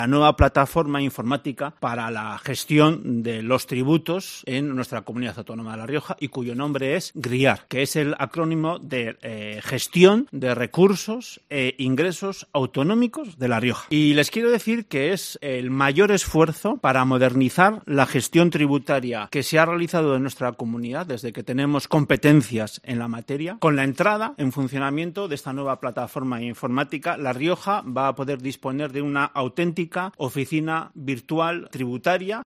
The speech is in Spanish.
la nueva plataforma informática para la gestión de los tributos en nuestra comunidad autónoma de La Rioja y cuyo nombre es GRIAR, que es el acrónimo de Gestión de Recursos e Ingresos Autonómicos de La Rioja. Y les quiero decir que es el mayor esfuerzo para modernizar la gestión tributaria que se ha realizado en nuestra comunidad desde que tenemos competencias en la materia. Con la entrada en funcionamiento de esta nueva plataforma informática, La Rioja va a poder disponer de una auténtica oficina virtual tributaria